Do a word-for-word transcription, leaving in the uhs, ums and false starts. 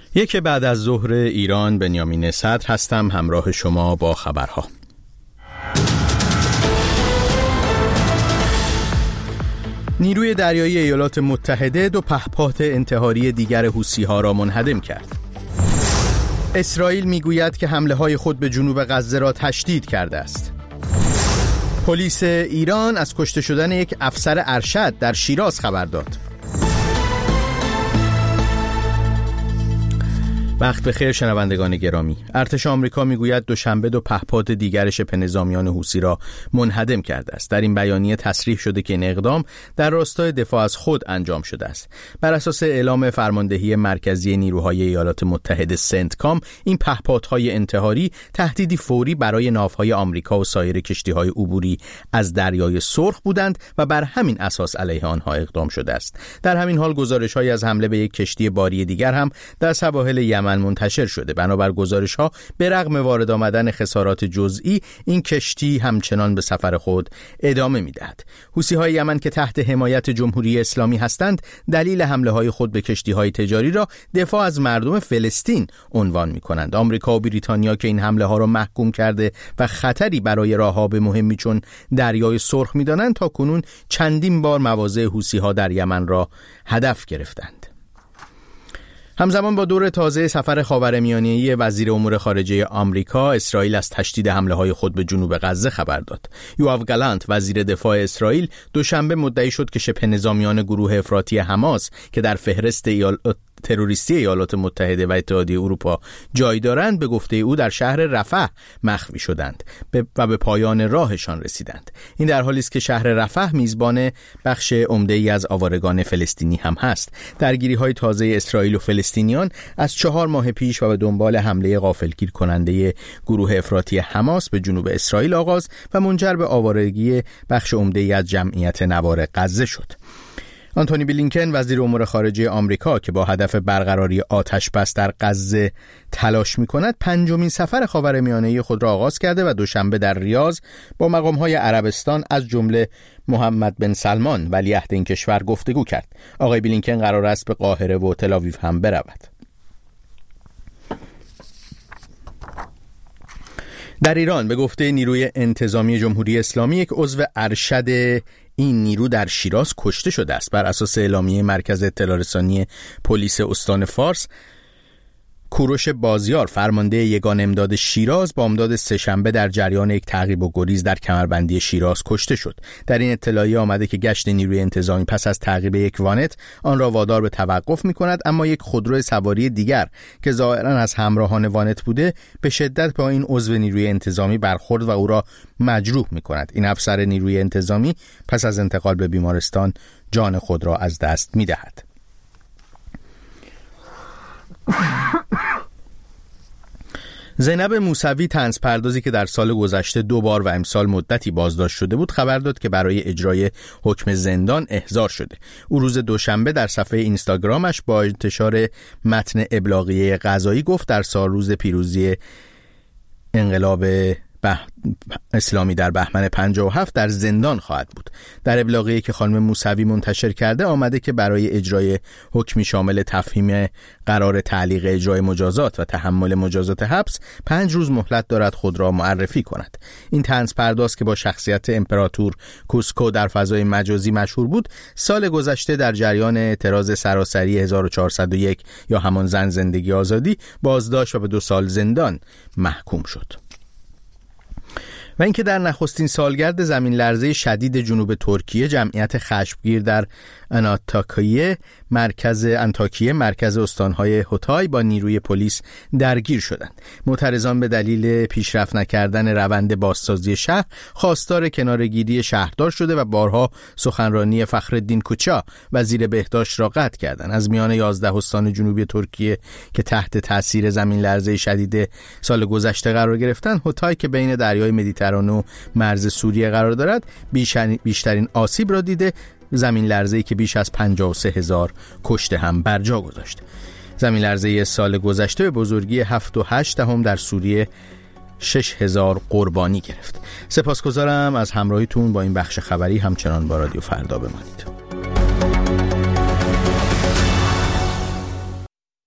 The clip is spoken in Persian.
یک بعد از ظهر ایران، بنیامین صدر هستم همراه شما با خبرها. نیروی دریایی ایالات متحده دو پهپاد انتحاری دیگر حوثی‌ها را منهدم کرد. اسرائیل میگوید که حمله‌های خود به جنوب غزه را تشدید کرده است. پلیس ایران از کشته شدن یک افسر ارشد در شیراز خبر داد. وقت بخیر شنوندگان گرامی. ارتش آمریکا میگوید دوشنبه دو پهپاد دیگر شبه نظامیان حوثی را منهدم کرده است. در این بیانیه تصریح شده که این اقدام در راستای دفاع از خود انجام شده است. بر اساس اعلام فرماندهی مرکزی نیروهای ایالات متحده سنتکام، این پهپادهای انتحاری تهدیدی فوری برای ناوهای آمریکا و سایر کشتی‌های عبوری از دریای سرخ بودند و بر همین اساس علیه آنها اقدام شده است. در همین حال گزارش‌هایی از حمله به یک کشتی باری دیگر هم در سواحل یمن منتشر شده. بنابر گزارش‌ها به رغم وارد آمدن خسارات جزئی، این کشتی همچنان به سفر خود ادامه می‌دهد. حوثی‌های یمن که تحت حمایت جمهوری اسلامی هستند، دلیل حمله‌های خود به کشتی‌های تجاری را دفاع از مردم فلسطین عنوان می‌کنند. آمریکا و بریتانیا که این حمله‌ها را محکوم کرده و خطری برای راه‌آب مهمی چون دریای سرخ می‌دانند، تا کنون چندین بار مواضع حوثی‌ها در یمن را هدف گرفتند. همزمان با دور تازه سفر خاورمیانه‌ای وزیر امور خارجه آمریکا، اسرائیل از تشدید حمله‌های خود به جنوب غزه خبر داد. یوآف گالانت وزیر دفاع اسرائیل دوشنبه مدعی شد که شبه نظامیان گروه افراطی حماس که در فهرست ایالات تروریستی ایالات متحده و اتحادیه اروپا جای دارند، به گفته او در شهر رفح مخفی شدند و به پایان راهشان رسیدند. این در حالی است که شهر رفح میزبان بخش عمده‌ای از آوارگان فلسطینی هم هست. درگیری‌های تازه اسرائیل و فلسطینیان از چهار ماه پیش و به دنبال حمله غافلگیر کننده گروه افراطی حماس به جنوب اسرائیل آغاز و منجر به آوارگی بخش عمده‌ای از جمعیت نوار غزه شد. آنتونی بلینکن وزیر امور خارجه آمریکا که با هدف برقراری آتش بس در غزه تلاش می‌کند، پنجمین سفر خاورمیانه‌ای خود را آغاز کرده و دوشنبه در ریاض با مقام‌های عربستان از جمله محمد بن سلمان ولیعهد این کشور گفتگو کرد. آقای بلینکن قرار است به قاهره و تل‌آویو هم برود. در ایران به گفته نیروی انتظامی جمهوری اسلامی، یک عضو ارشد این نیرو در شیراز کشته شده است. بر اساس اعلامیه مرکز اطلاع رسانی پلیس استان فارس، کوروش بازیار فرمانده یگان امداد شیراز بامداد سه‌شنبه در جریان یک تعقیب و گریز در کمربندی شیراز کشته شد. در این اطلاعیه آمده که گشت نیروی انتظامی پس از تعقیب یک وانت آن را وادار به توقف می‌کند، اما یک خودرو سواری دیگر که ظاهراً از همراهان وانت بوده به شدت با این عضو نیروی انتظامی برخورد و او را مجروح می‌کند. این افسر نیروی انتظامی پس از انتقال به بیمارستان جان خود را از دست می‌دهد. زینب موسوی طنزپردازی که در سال گذشته دو بار و امسال مدتی بازداشت شده بود، خبر داد که برای اجرای حکم زندان احضار شده. او روز دوشنبه در صفحه اینستاگرامش با انتشار متن ابلاغیه قضایی گفت در سال روز پیروزی انقلاب به اسلامی در بهمن پنجاه و هفت در زندان خواهد بود. در ابلاغیه‌ای که خانم موسوی منتشر کرده آمده که برای اجرای حکمی شامل تفهیم قرار تعلیق اجرای مجازات و تحمل مجازات حبس پنج روز مهلت دارد خود را معرفی کند. این طنزپرداز که با شخصیت امپراتور کوسکو در فضای مجازی مشهور بود، سال گذشته در جریان اعتراض سراسری هزار و چهارصد و یک یا همان زن زندگی آزادی بازداشت و به دو سال زندان محکوم شد. و اینکه در نخستین سالگرد زمین لرزه شدید جنوب ترکیه، جمعیت خشمگیر در اناتاکیه مرکز انتاکیه مرکز استانهای هوتای با نیروی پلیس درگیر شدند. معترضان به دلیل پیشرفت نکردن روند بازسازی شهر خواستار کناره‌گیری شهردار شده و بارها سخنرانی فخرالدین کوچا وزیر بهداشت را قطع کردند. از میان یازده استان جنوبی ترکیه که تحت تاثیر زمین لرزه شدید سال گذشته قرار گرفتند، هوتای که بین دریای مدیترانه و مرز سوریه قرار دارد بیشترین آسیب را دیده. زمین لرزه‌ای که بیش از پنجاه و سه هزار کشته هم بر جا گذاشت. زمین لرزه سال گذشته به بزرگی هفت و هشت دهم در سوریه شش هزار قربانی گرفت. سپاسگزارم از همراهیتون با این بخش خبری. همچنان با رادیو فردا بمانید.